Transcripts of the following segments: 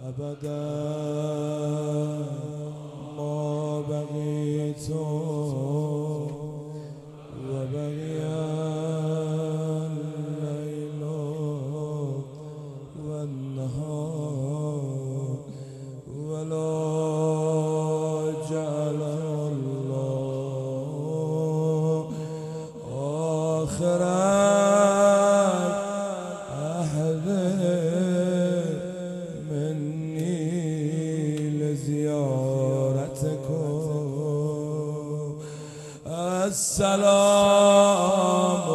ابدا ما بقيت وبقي الليل والنهار ولا جعل الله آخر عهد مني لزيارتكم. السلام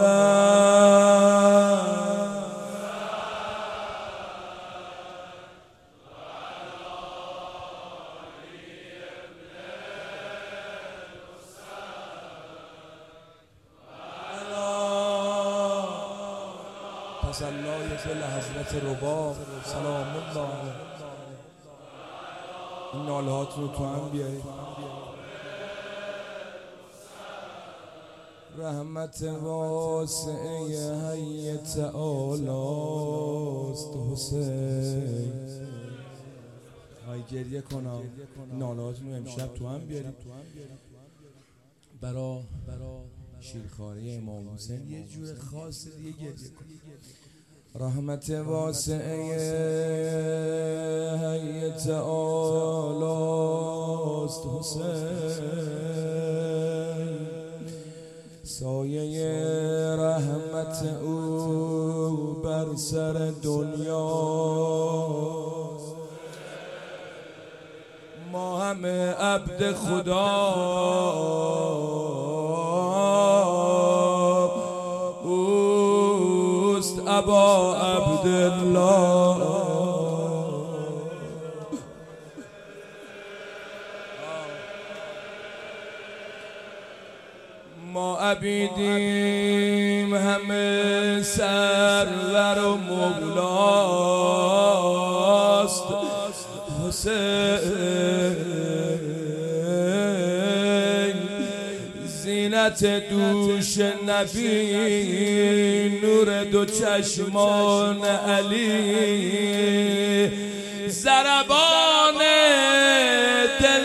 تسلای دل حضرت رباب سلام الله. این ناله هاتون رو تو هم بیایید. رحمت واسعه حی تعالیست حسین. های گریه کنم. ناله هاتون رو امشب تو هم بیارید. برا شیرخواره امام حسین یه جور خاص دیگه گریه کنید. رحمت واسعه حی تعالیست حسین. سایه رحمت او بر سر دنیا. ما همه عبد خدا اوست ابا عبدالله. ما عبیدیم همه سرور و مولاست حسین. زینت دوش نبی نور دو چشمان علی. ضربان دل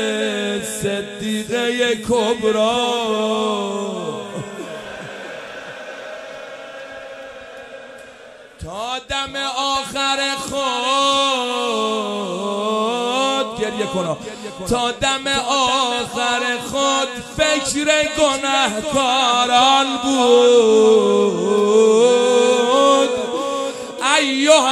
صدیقه کبرا. تا دم آخر خود گریه کنم. تا دم آخر خود فکر گناهکاران بود. ایها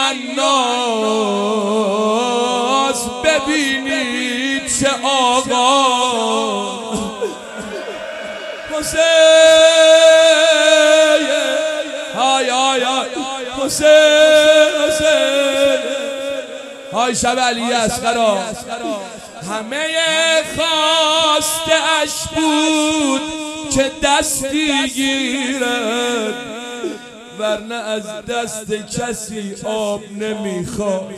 الناس ببینید چه آقا حسین. های های های حسین. های شب علی اصغر. همه خواسته اش بود که دستی گیرد ورنه از دست کسی آب نمیخواد.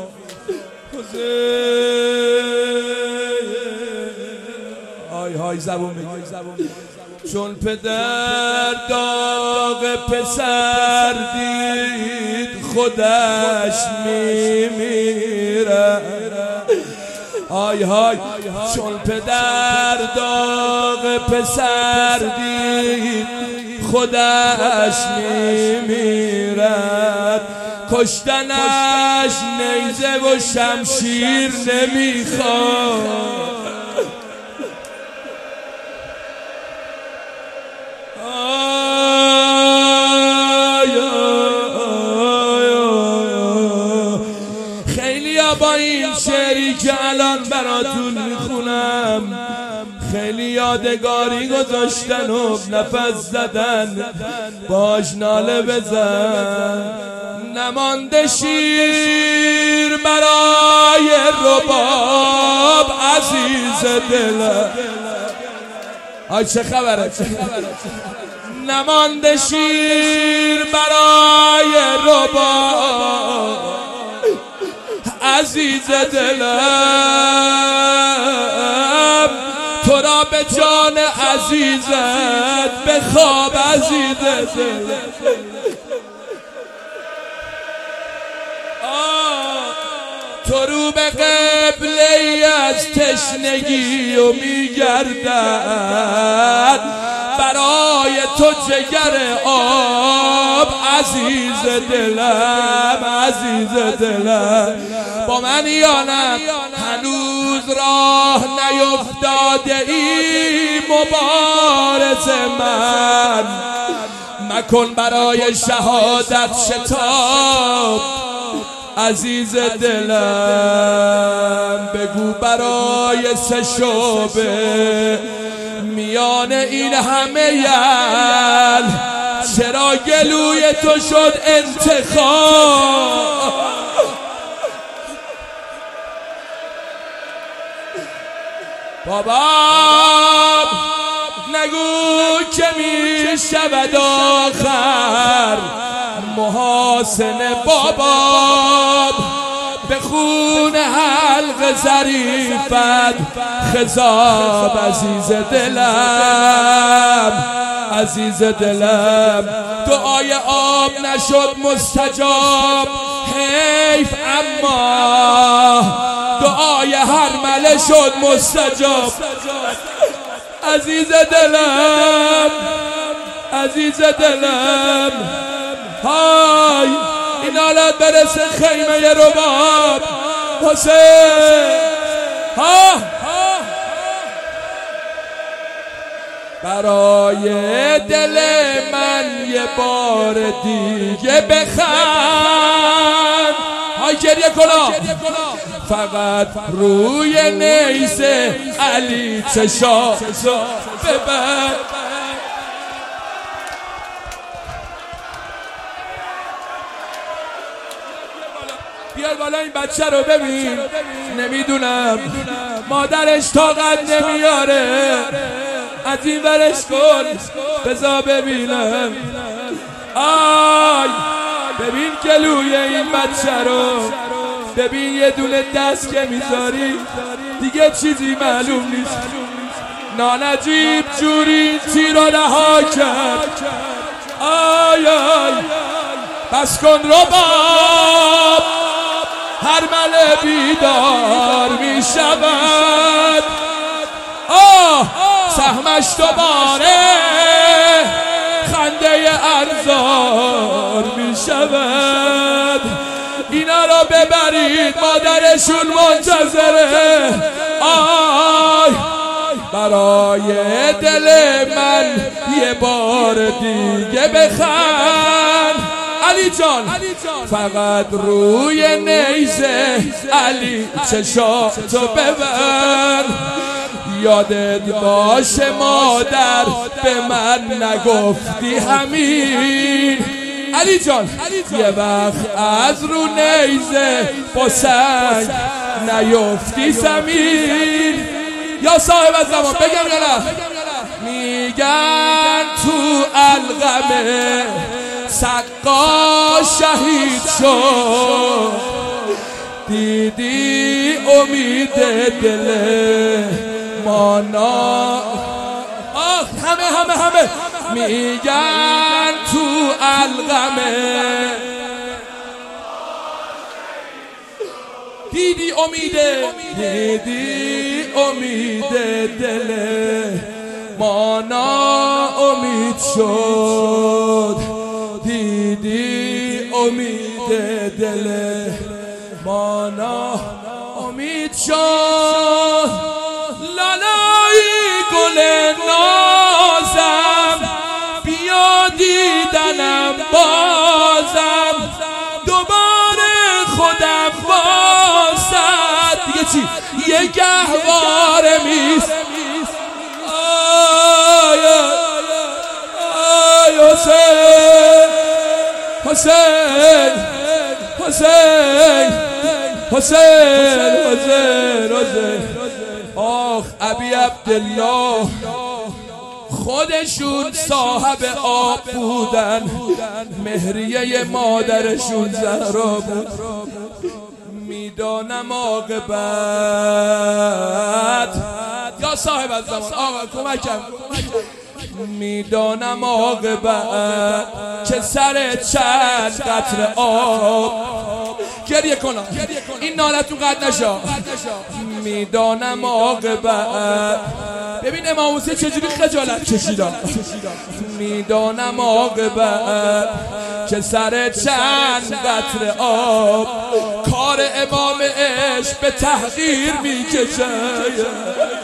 های های زبون بگیر. چون پدر داغ پسر دید خودش میمیره. های های چون پدر داغ پسر دید خودش میمیرد. کشتنش نیزه و شمشیر نمیخواد. با این شعری که الان براتون میخونم خیلی یادگاری گذاشتن و نفس زدن باش ناله بزن. نمانده شیر برای رباب عزیز دلم. آی چه خبره. نمانده شیر برای رباب عزیز دلم. تو را به جان عزیزت به خواب عزیز دلم. تو رو به قبله از تشنگی و میگردد، برای تو جگر آب عزیز دلم، عزیز دلم. با من یا نه هنوز راه نیفتاده ای مبارز من، مکن برای شهادت شتاب عزیز دلم. بگو برای سه شعبه میان این همه یل چرا گلوی تو شد انتخاب. بابا نگو که می شود آخر محاسن بابا، به خون حلق ظریفت خضاب عزیز دلم، عزیز دلم. دعای آب نشد مستجاب حیف، اما دعای هرمله شد مستجاب عزیز دلم، عزیز دلم. های این حالت برسه خیمه رباب حسین. ها برای دل من یه بار دیگه بخند، های گریه کنا فقط روی نیزه علی چشا ببر. بیار بالا این بچه رو ببین، نمیدونم مادرش طاقت نمیاره، از این ورش کن بذار ببینم. آی ببین گلوی این بچه رو، ببین یه دونه دست که میذاری دیگه چیزی معلوم نیست. نانجیب جوری تیر رو رها کرد. آی آی بس کن رباب، هرمله بیدار می شود. سهمش دوباره خنده انظار می شود. اینا رو ببرید مادرشون منتظره. آی برای دل من یه بار دیگه بخند علی جان، فقط روی نیزه علی چشاتو ببند. یادت باشه مادر به من نگفتی همین علی جان، یه وقت از رو نیزه با سنگ نیفتی زمین. یا صاحب الزمان بگم یا نه؟ میگن تو القمه سقا شهید شد، دیدی امید دل مانا. همه میگن تو القمه دیدی امید دل مانا امید شد، دیدی امید دل مانا امید شد. لالایی گل نازم بیا دیدنم بازم، دوباره خودم بازد. دیگه چی؟ یه گهواره میست. آی حسین حسین حسین حسین حسین. آخ ابی عبدالله خودشون صاحب آب بودن، مهریه مادرشون زهرا بود. میدانم عاقبت یا صاحب الزمان آقا کمکم، میدانم عاقبت که سر چند قطره آب. گریه کنم این نالتون قد نشا. میدانم عاقبت. ببین امام حسین چجوری خجالت کشیدن. میدانم عاقبت که سر چند قطره آب کار امام عشق به تحقیر میکشه.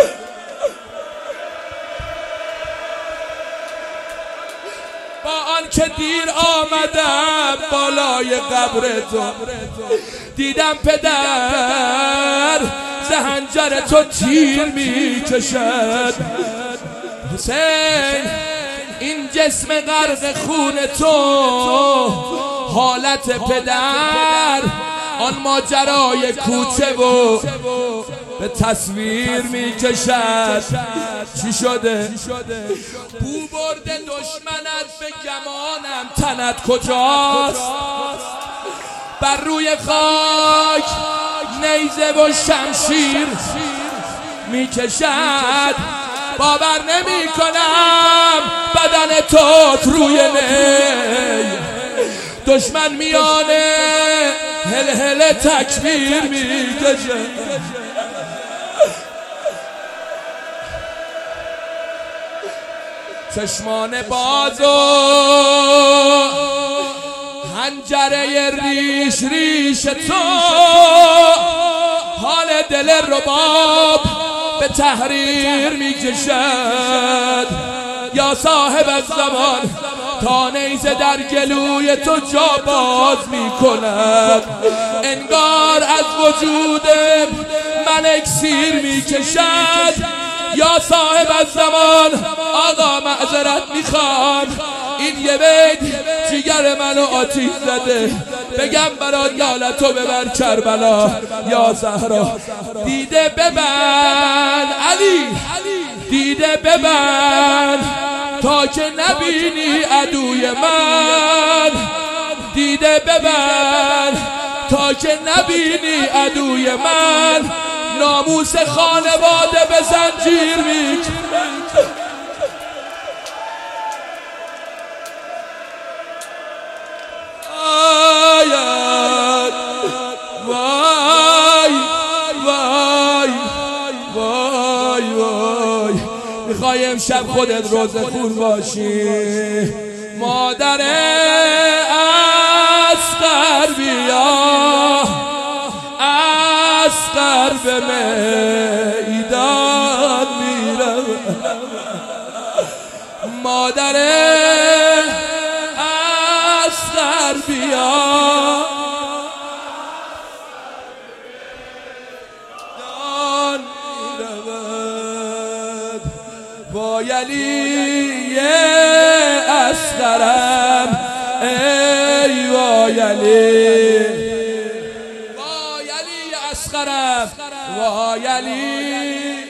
با آن که دیر آمدم بالای قبر تو دیدم پدر زهنجر تو تیر میکشد. حسین این جسم غرق خون تو حالت پدر آن ماجرای کوچه و به تصویر میکشد. چی شده؟ بو برده دشمنت به گمانم تنت کجاست؟ بر روی خاک نیزه و شمشیر میکشد. باور نمی کنم بدن تو روی نی دشمن میانه هل هل تکبیر میکشد. چشمان باز و حنجره ریش ریش تو حال دل رباب به تحریر میکشد. یا صاحب الزمان تا نیزه در گلوی تو جا باز میکند. انگار از وجود من اکسیر میکشد. یا صاحب الزمان آقا معذرت میخوام این یه بیت جگر منو آتیش زده. بگم برات یالتو ببر کربلا. یا زهرا دیده ببند علی دیده ببند تا که نبینی عدوی من. دیده ببند تا که نبینی عدوی من. ناموس خانواده به زنجیر میکشد. وای وای وای وای. میخوای امشب خودت روزه خون باشی. مادر اصغر بیا اصغر به میدان میرم. مادر اصغر بیا دان میرود. وای علی اصغرم ای وای علی وای علی